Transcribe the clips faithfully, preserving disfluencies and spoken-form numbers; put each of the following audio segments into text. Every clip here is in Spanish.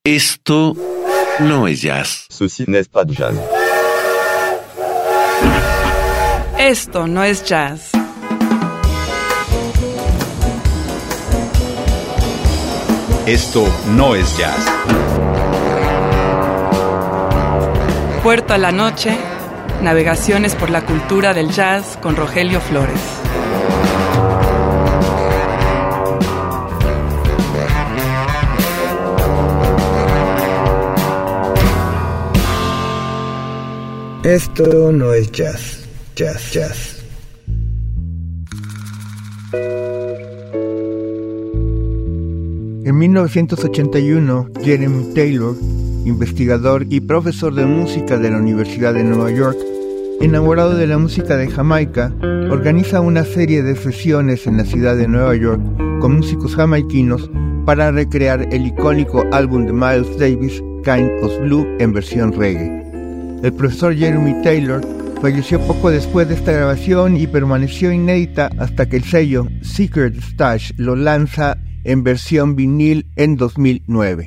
Esto no es jazz. Ceci n'est pas de jazz. Esto no es jazz. Esto no es jazz. Puerto a la noche, navegaciones por la cultura del jazz con Rogelio Flores. Esto no es jazz, jazz, jazz. En mil novecientos ochenta y uno, Jeremy Taylor, investigador y profesor de música de la Universidad de Nueva York, enamorado de la música de Jamaica, organiza una serie de sesiones en la ciudad de Nueva York con músicos jamaiquinos para recrear el icónico álbum de Miles Davis, Kind of Blue, en versión reggae. El profesor Jeremy Taylor falleció poco después de esta grabación y permaneció inédita hasta que el sello Secret Stash lo lanza en versión vinil en dos mil nueve.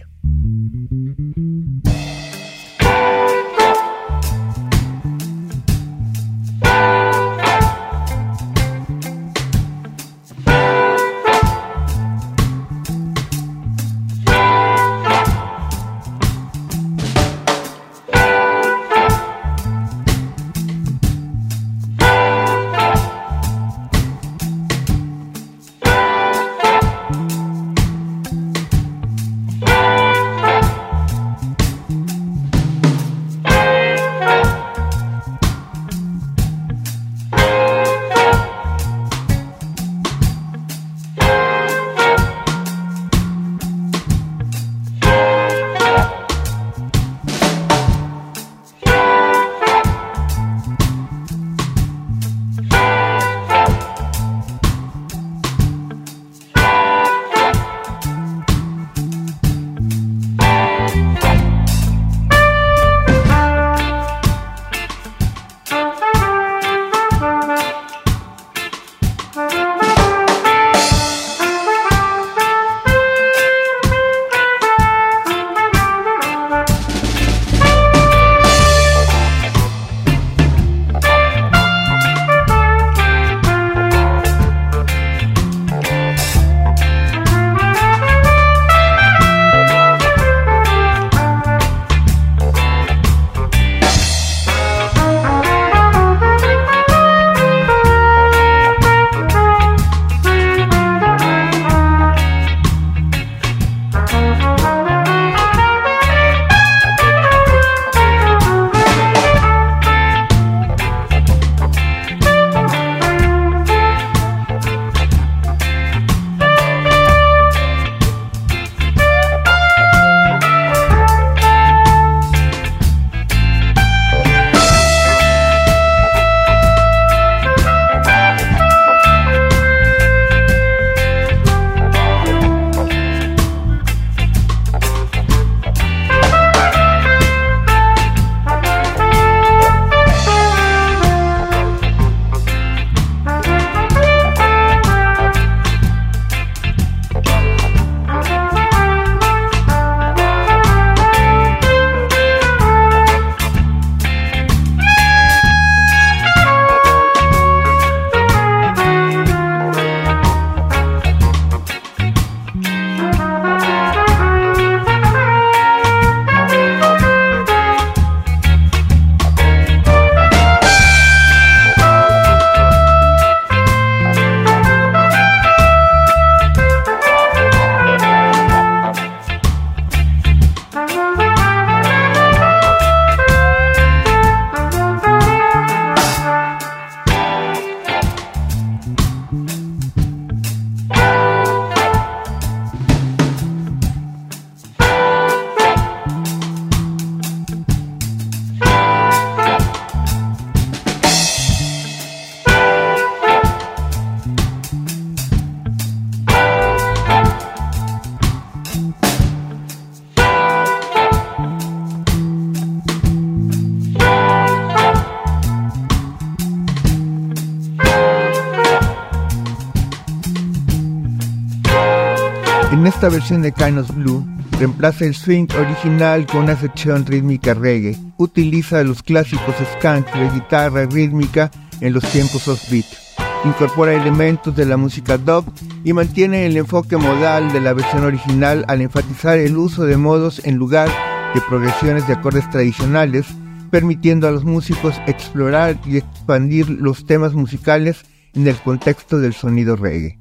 Esta versión de Kind of Blue reemplaza el swing original con una sección rítmica reggae. Utiliza los clásicos skanks de guitarra rítmica en los tiempos offbeat. Incorpora elementos de la música dub y mantiene el enfoque modal de la versión original al enfatizar el uso de modos en lugar de progresiones de acordes tradicionales, permitiendo a los músicos explorar y expandir los temas musicales en el contexto del sonido reggae.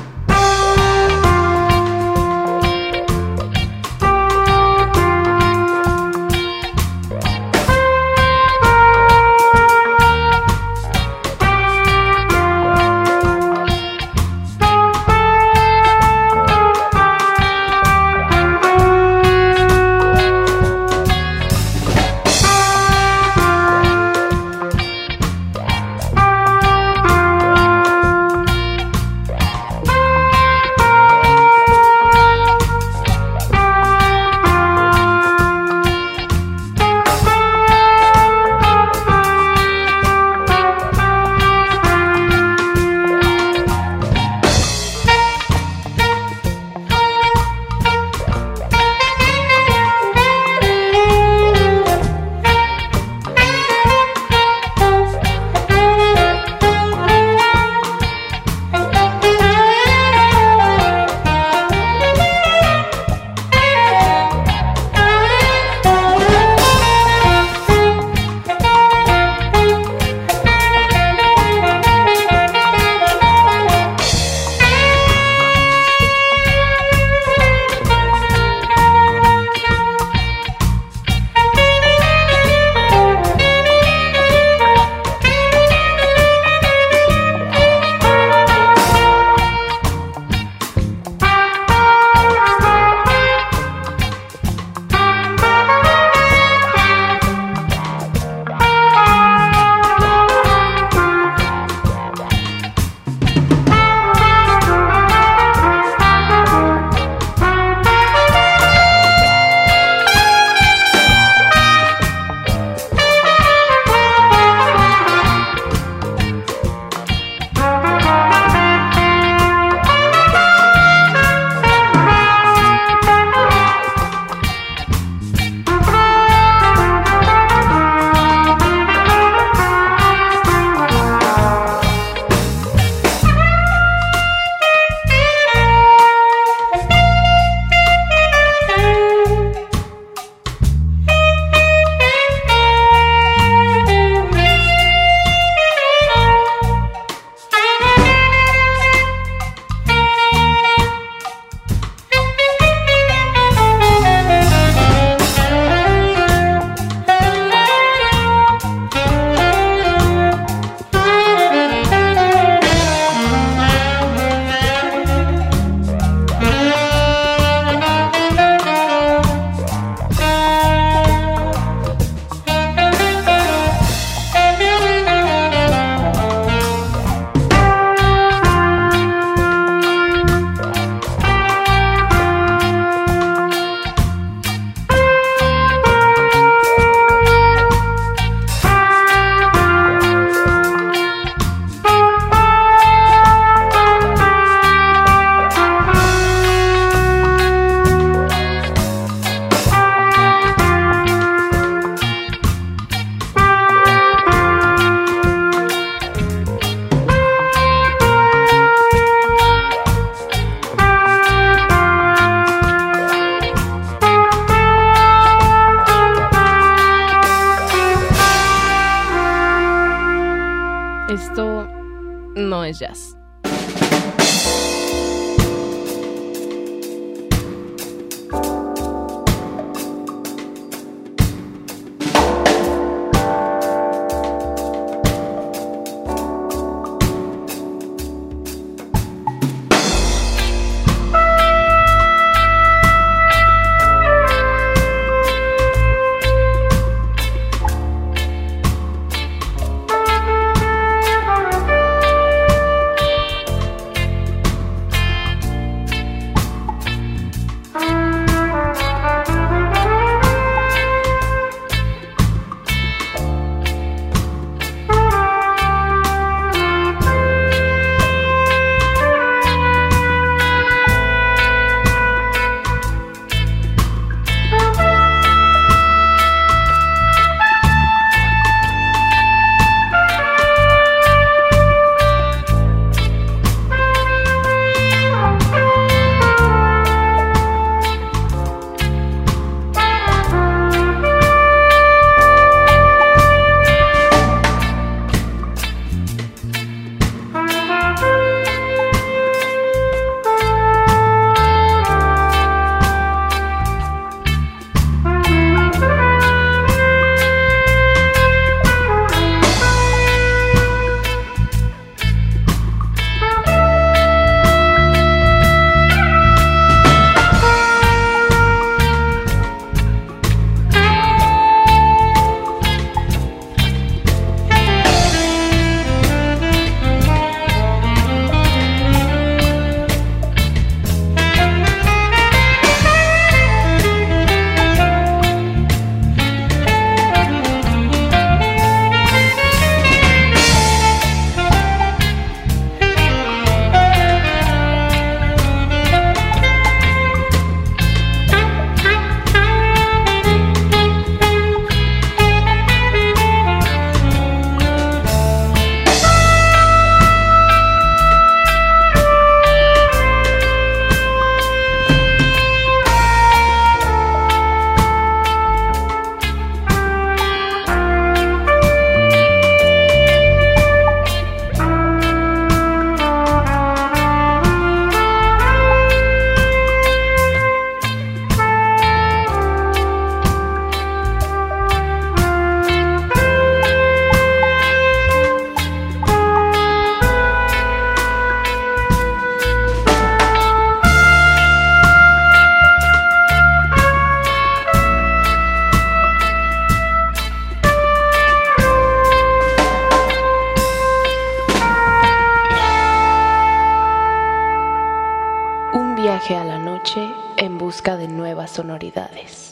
Esto no es jazz. busca de nuevas sonoridades.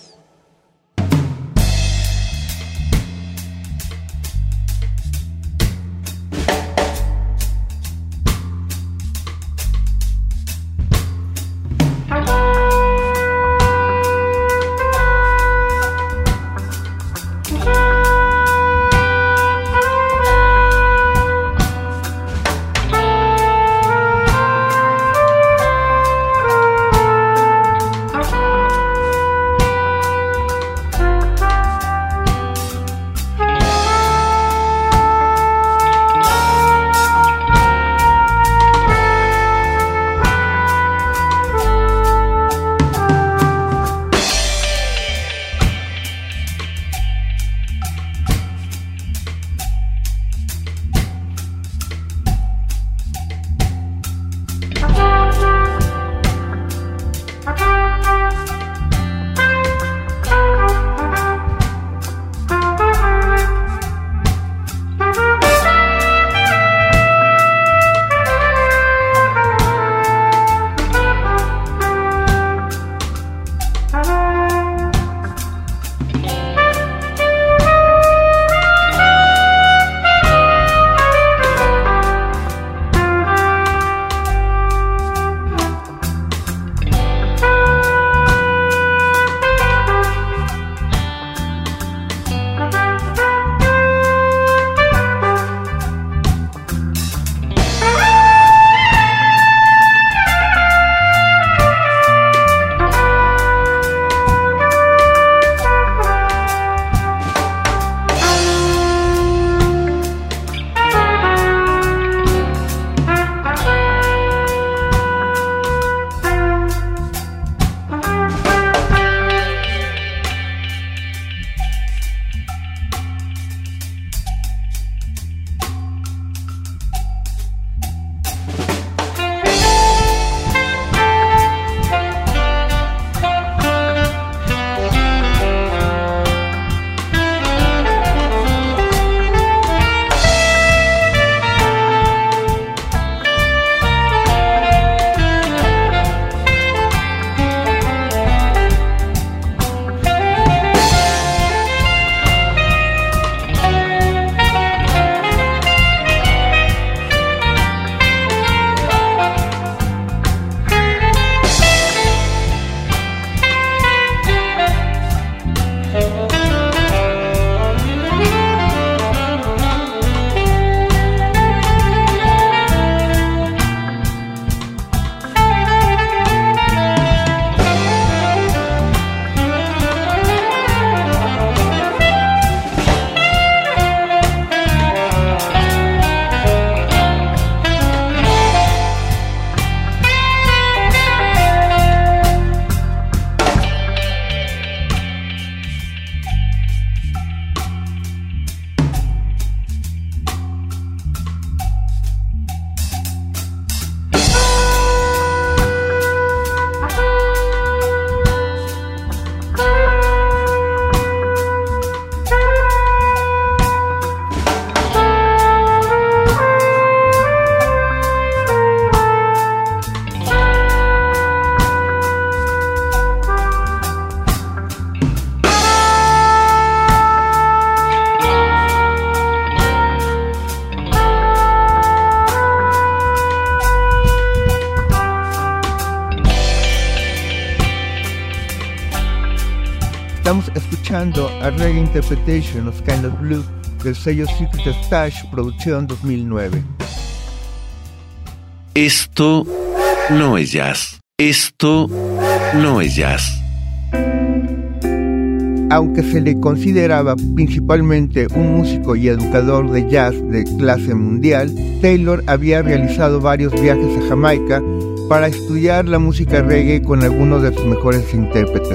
Estamos escuchando a Reggae Interpretation of Kind of Blue del sello Secret Stash, producción dos mil nueve. Esto no es jazz. Esto no es jazz. Aunque se le consideraba principalmente un músico y educador de jazz de clase mundial, Taylor había realizado varios viajes a Jamaica para estudiar la música reggae con algunos de sus mejores intérpretes.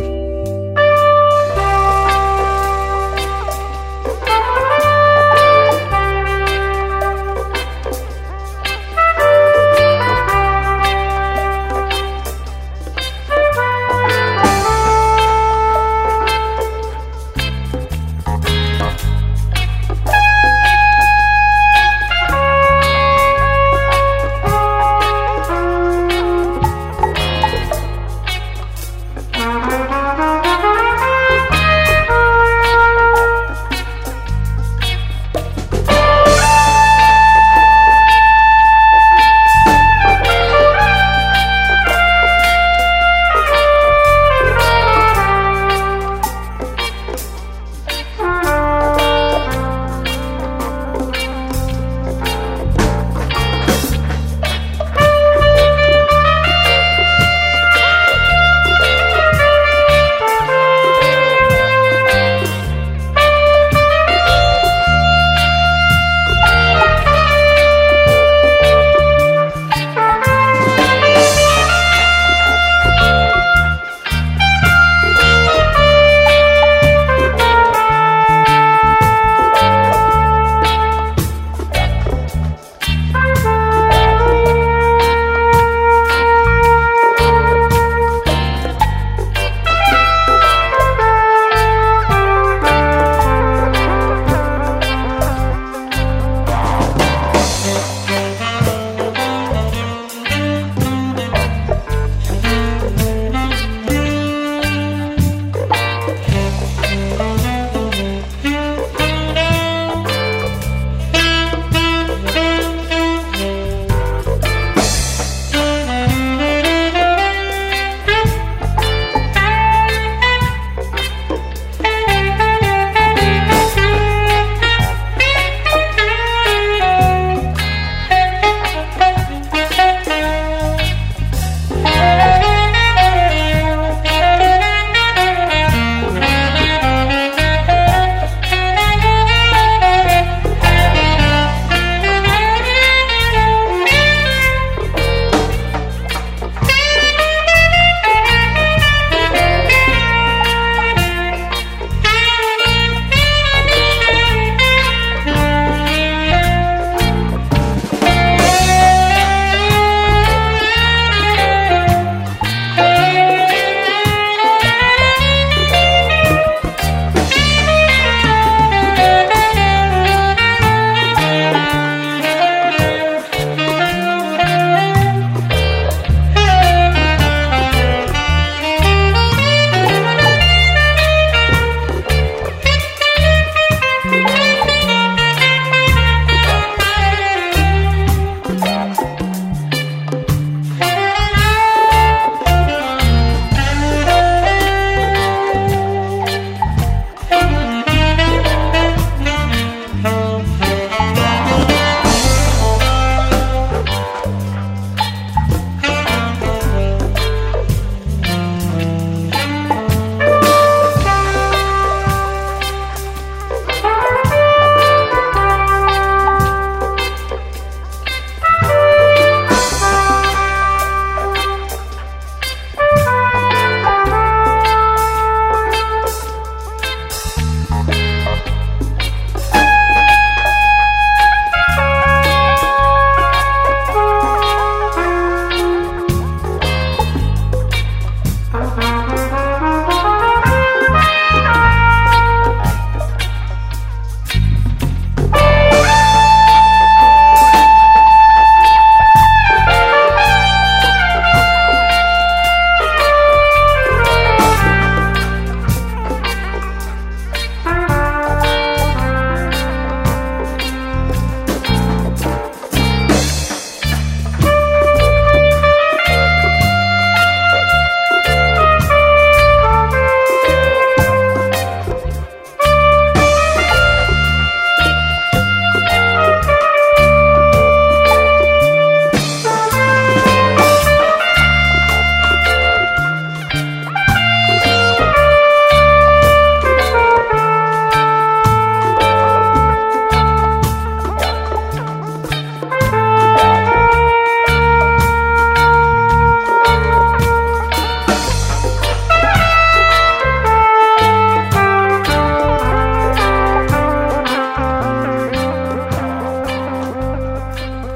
Bye.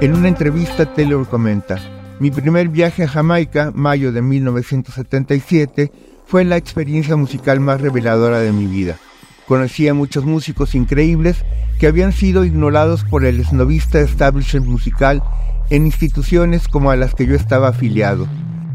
En una entrevista, Taylor comenta: mi primer viaje a Jamaica, mayo de mil novecientos setenta y siete, fue la experiencia musical más reveladora de mi vida. Conocí a muchos músicos increíbles que habían sido ignorados por el esnovista establishment musical en instituciones como a las que yo estaba afiliado.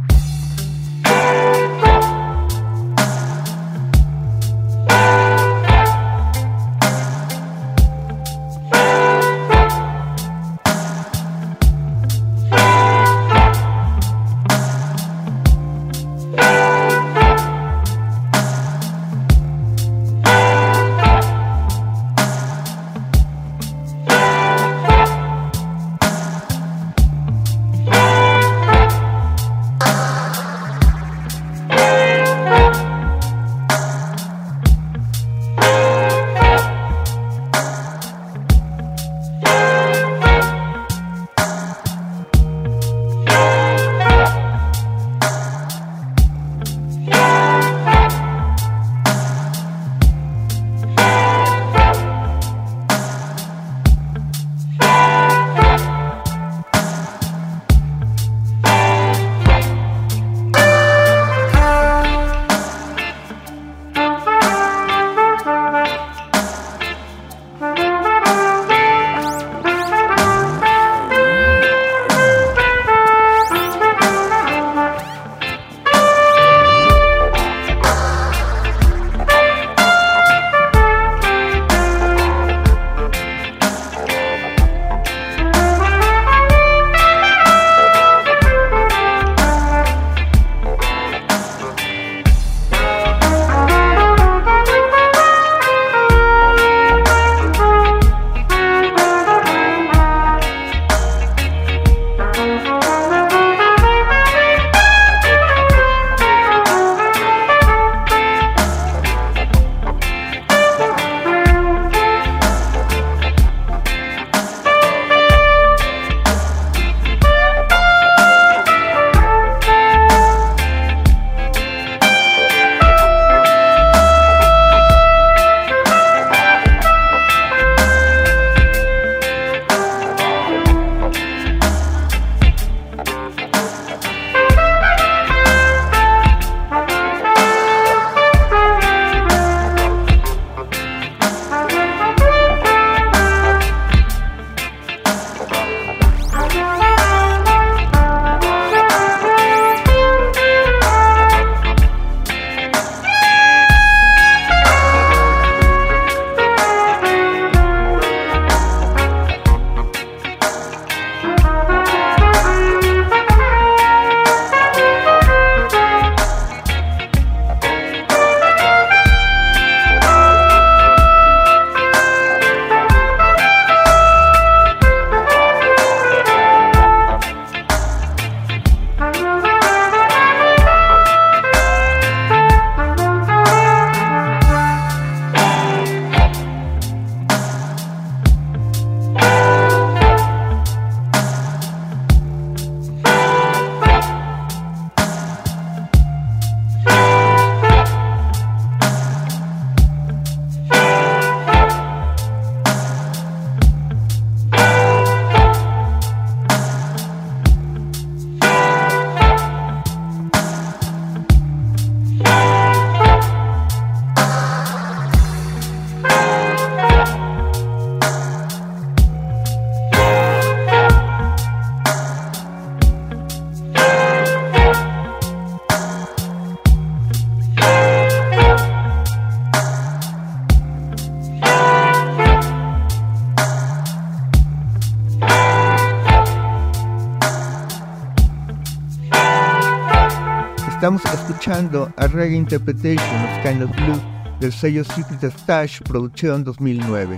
Estamos escuchando a Reggae Interpretation of Kind of Blue del sello Secret Stash, producción dos mil nueve.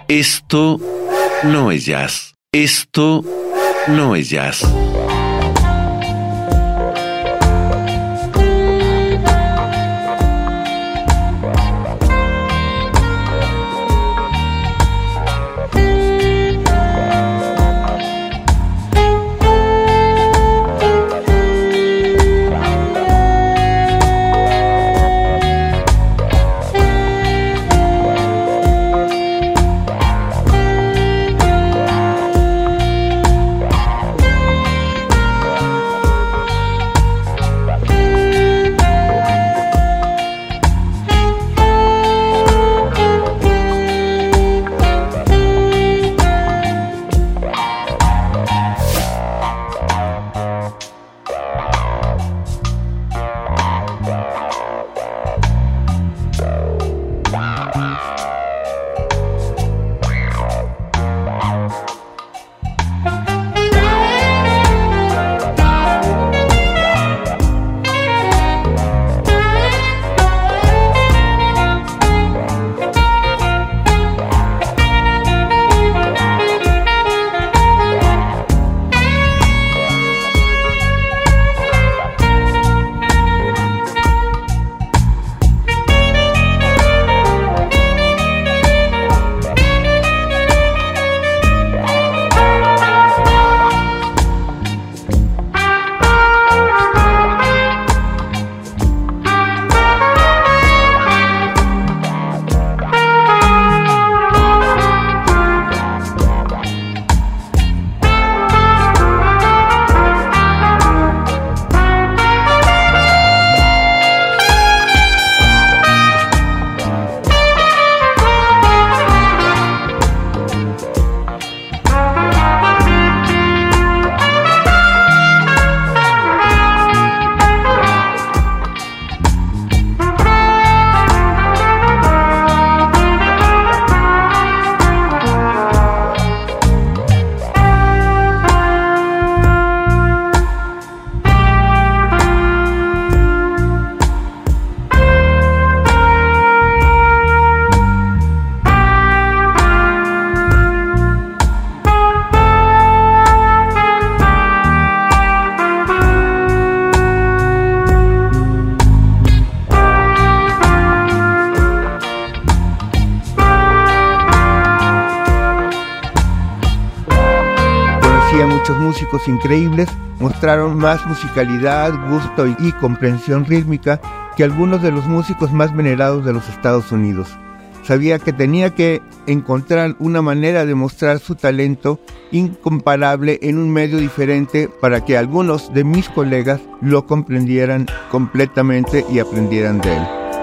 Esto no es jazz. Esto no es jazz. muchos músicos increíbles, mostraron más musicalidad, gusto y, y comprensión rítmica que algunos de los músicos más venerados de los Estados Unidos. Sabía que tenía que encontrar una manera de mostrar su talento incomparable en un medio diferente para que algunos de mis colegas lo comprendieran completamente y aprendieran de él.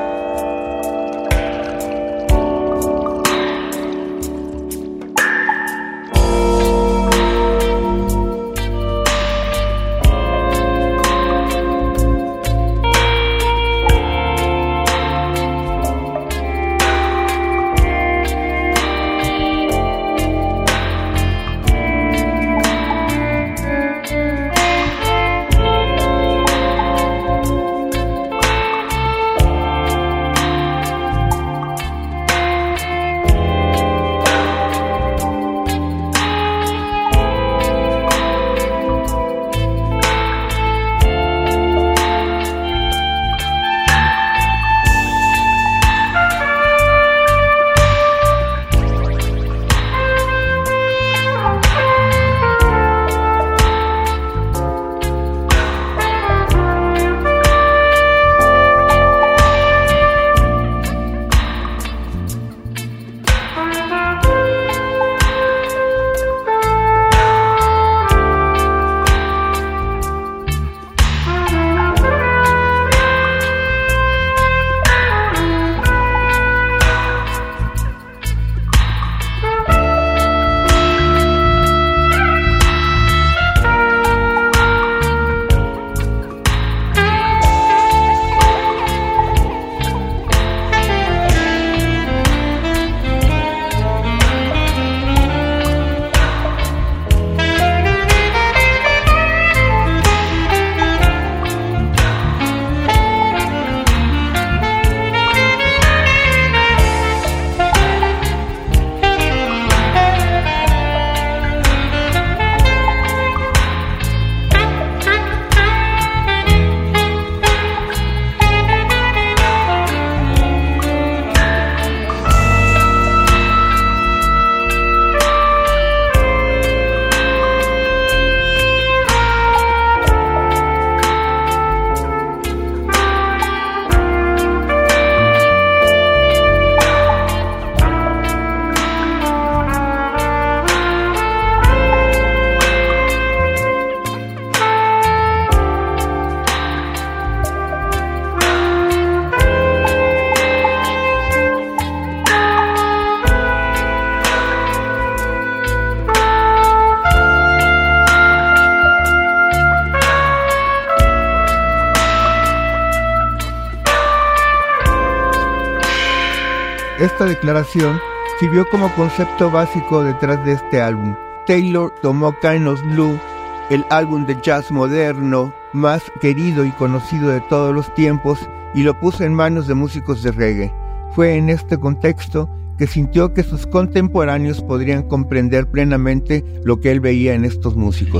Esta declaración sirvió como concepto básico detrás de este álbum. Taylor tomó Kind of Blue, el álbum de jazz moderno más querido y conocido de todos los tiempos, y lo puso en manos de músicos de reggae. Fue en este contexto que sintió que sus contemporáneos podrían comprender plenamente lo que él veía en estos músicos.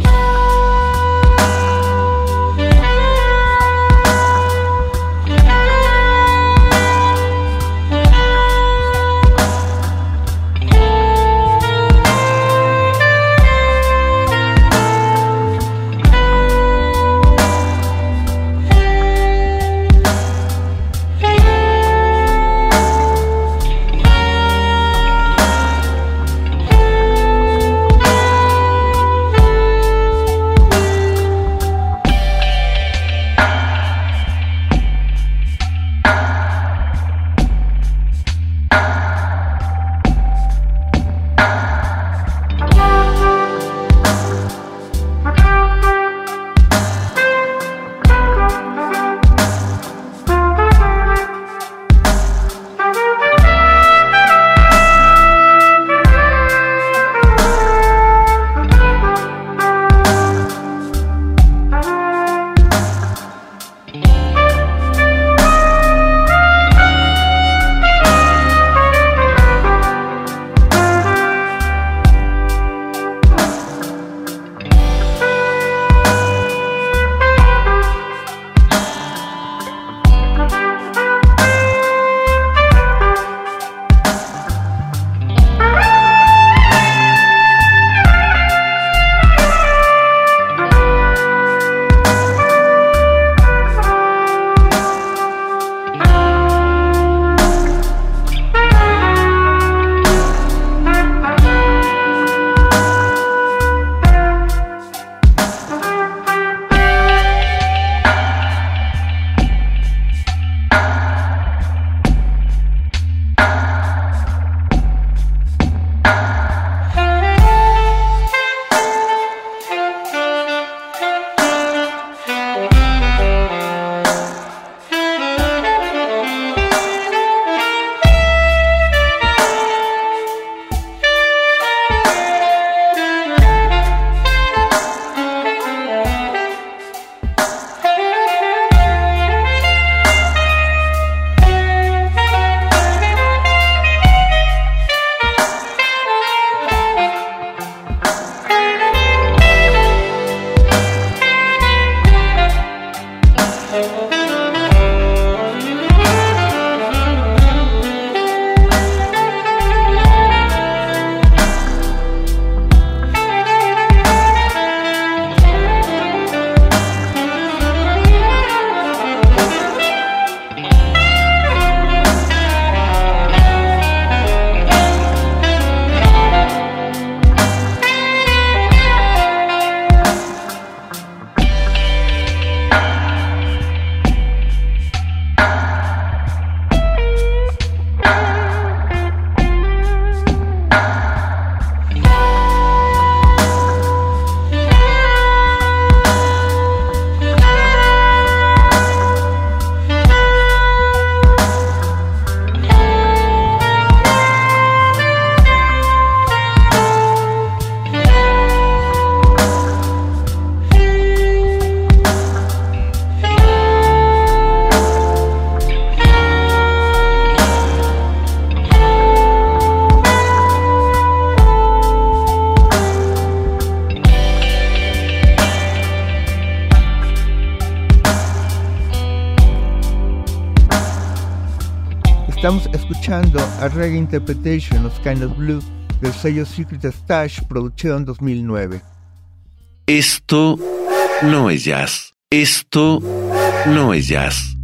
Estamos escuchando a Reggae Interpretation of Kind of Blue del sello Secret Stash, producción dos mil nueve. Esto no es jazz. Esto no es jazz.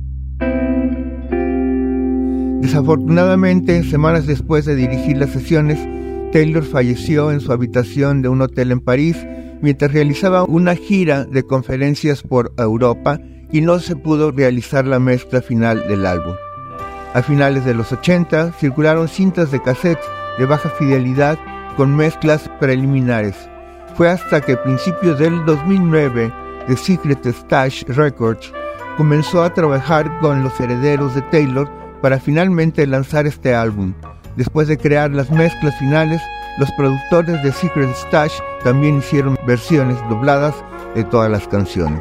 Desafortunadamente, semanas después de dirigir las sesiones, Taylor falleció en su habitación de un hotel en París mientras realizaba una gira de conferencias por Europa y no se pudo realizar la mezcla final del álbum. A finales de los ochenta circularon cintas de cassette de baja fidelidad con mezclas preliminares. Fue hasta que a principios del dos mil nueve The Secret Stash Records comenzó a trabajar con los herederos de Taylor para finalmente lanzar este álbum. Después de crear las mezclas finales, los productores de Secret Stash también hicieron versiones dobladas de todas las canciones.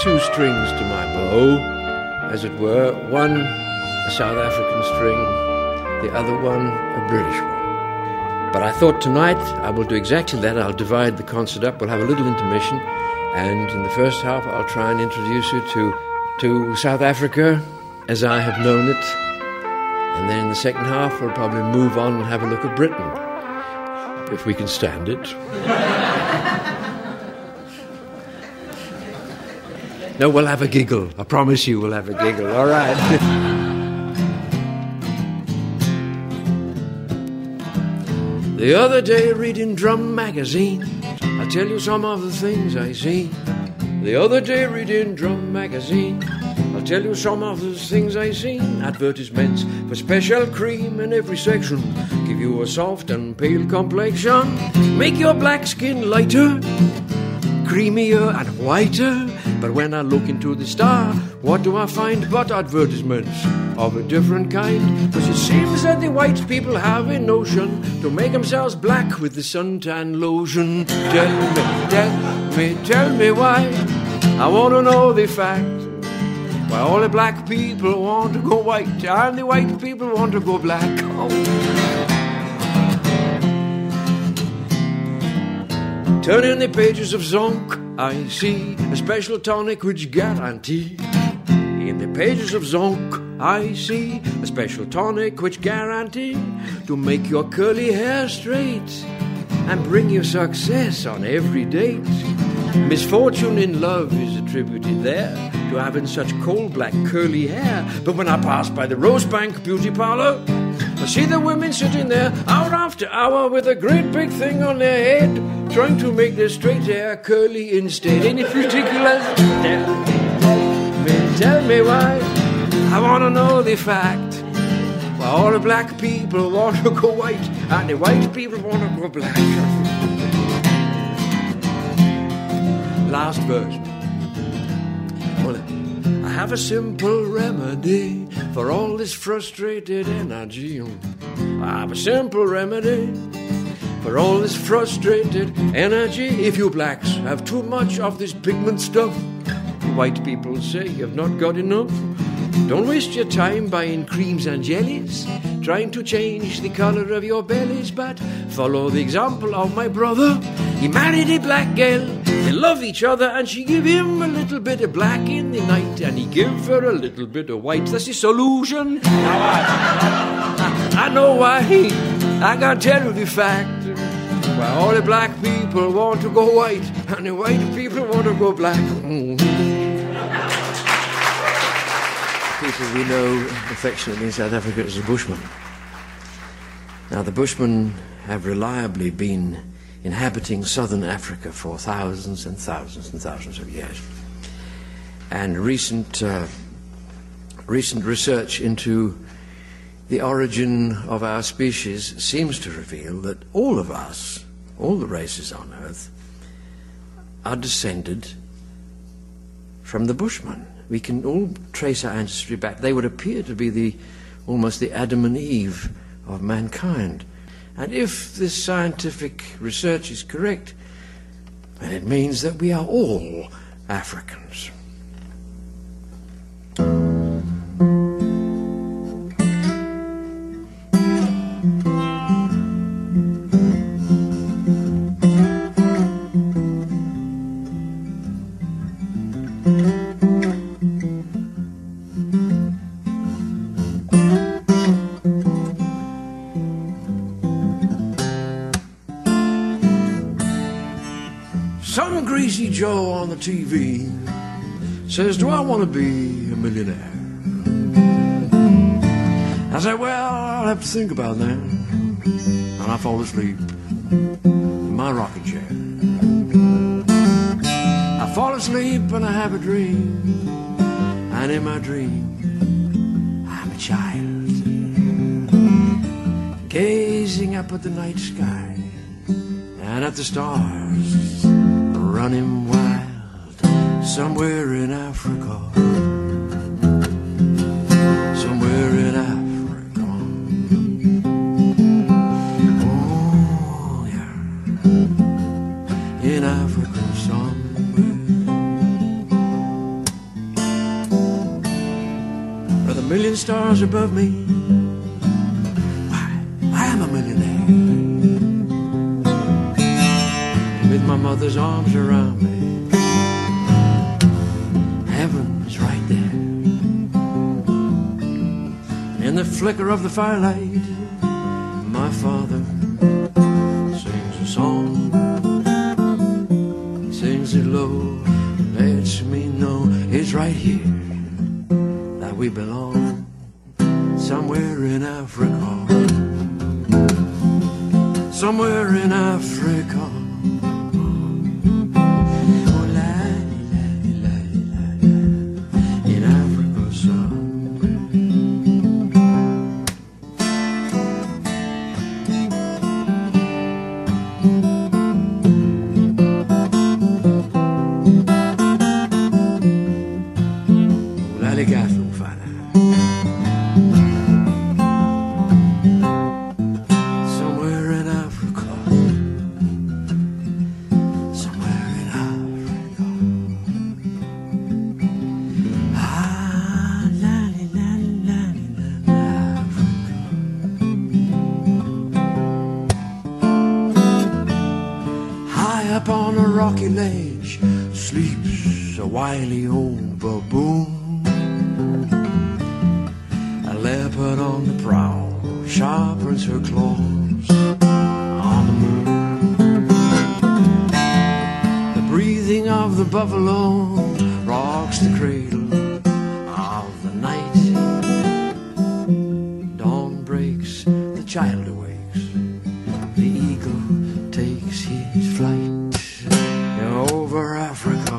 two strings to my bow, as it were, one a South African string, the other one a British one. But I thought tonight I will do exactly that. I'll divide the concert up. We'll have a little intermission, and in the first half I'll try and introduce you to, to South Africa as I have known it. And then in the second half we'll probably move on and have a look at Britain, if we can stand it. No, we'll have a giggle. I promise you we'll have a giggle. All right. The other day reading Drum magazine, I tell you some of the things I see. The other day reading Drum magazine, I'll tell you some of the things I seen. Advertisements for special cream in every section, give you a soft and pale complexion, make your black skin lighter, creamier and whiter. But when I look into the star, what do I find but advertisements of a different kind? Because it seems that the white people have a notion to make themselves black with the suntan lotion. Tell me, tell me, tell me why. I want to know the fact. Why all the black people want to go white and the white people want to go black. Oh. Turning the pages of Zonk, I see a special tonic which guarantee. In the pages of Zonk, I see a special tonic which guarantee to make your curly hair straight and bring you success on every date. Misfortune in love is attributed there to having such coal black curly hair. But when I pass by the Rosebank beauty parlour, I see the women sitting there hour after hour with a great big thing on their head, trying to make their straight hair curly instead. Any particulars? Tell me, tell me why. I want to know the fact. Why all the black people want to go white and the white people want to go black. Last verse. Well, I have a simple remedy for all this frustrated energy. I have a simple remedy for all this frustrated energy. If you blacks have too much of this pigment stuff, white people say you've not got enough. Don't waste your time buying creams and jellies, trying to change the colour of your bellies, but follow the example of my brother. He married a black girl, they love each other, and she give him a little bit of black in the night, and he give her a little bit of white. That's the solution. Now I, I know why. I can't tell you the fact. Why all the black people want to go white, and the white people want to go black. People we know affectionately in South Africa as the Bushmen. Now, the Bushmen have reliably been inhabiting southern Africa for thousands and thousands and thousands of years. And recent, uh, recent research into the origin of our species seems to reveal that all of us, all the races on Earth, are descended from the Bushmen. We can all trace our ancestry back. They would appear to be the almost the Adam and Eve of mankind. And if this scientific research is correct, then it means that we are all Africans. Some greasy Joe on the T V says, do I want to be a millionaire? I say, well, I'll have to think about that. And I fall asleep in my rocking chair. I fall asleep and I have a dream. And in my dream, I'm a child, gazing up at the night sky and at the stars, running wild somewhere in Africa, somewhere in Africa. Oh yeah, in Africa somewhere. stars above me, why, I am a millionaire. With my mother's arms around me, heaven's right there. In the flicker of the firelight, my father sings a song. He sings it low, lets me know it's right here that we belong, somewhere in Africa, somewhere in Africa. Oh, la, la, la, la, la, in Africa somewhere. Up on a rocky ledge sleeps a wily old baboon. A leopard on the prowl sharpens her claws on the moon. The breathing of the buffalo rocks the cradle of the night. Dawn breaks, the child awakes, the eagle takes his flight. Over Africa,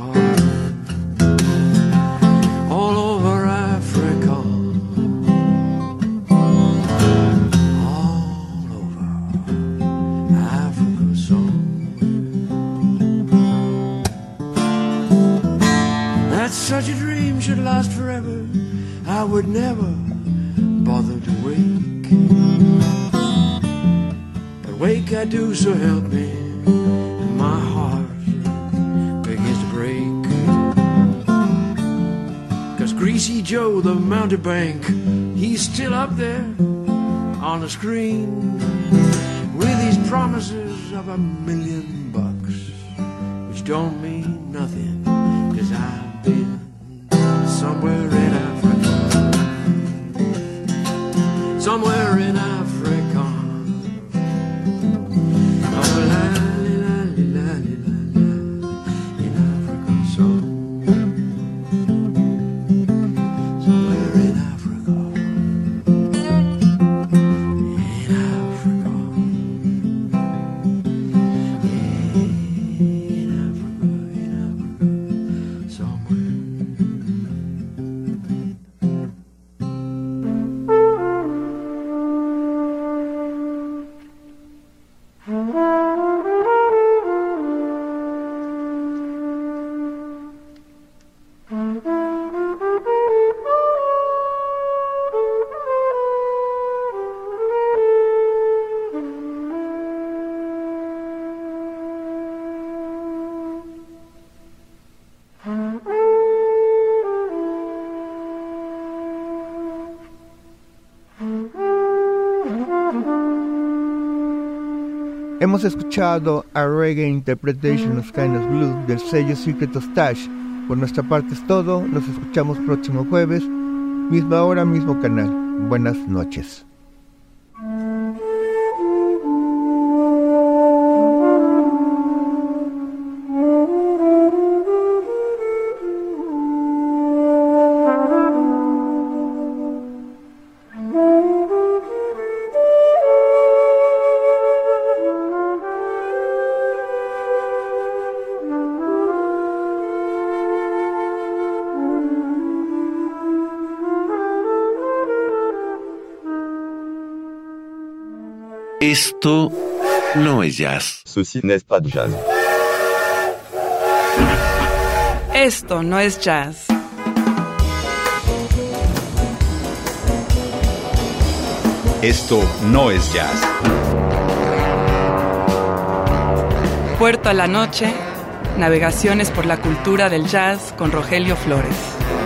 all over Africa, all over Africa somewhere. That such a dream should last forever, I would never bother to wake. But wake I do, so help me, and my heart Greasy Joe, the mountebank, he's still up there on the screen with his promises of a million bucks, which don't mean nothing, cause I've been somewhere in Africa, somewhere in Africa. Oh, la, la, la, la, la, la, in Africa, so Hemos escuchado a Reggae Interpretation of Kind of Blue del sello Secret of Stash. Por nuestra parte es todo, nos escuchamos próximo jueves, misma hora, mismo canal. Buenas noches. Esto no es jazz. Ceci n'est pas du jazz. Esto no es jazz. Esto no es jazz. Puerto a la noche, navegaciones por la cultura del jazz con Rogelio Flores.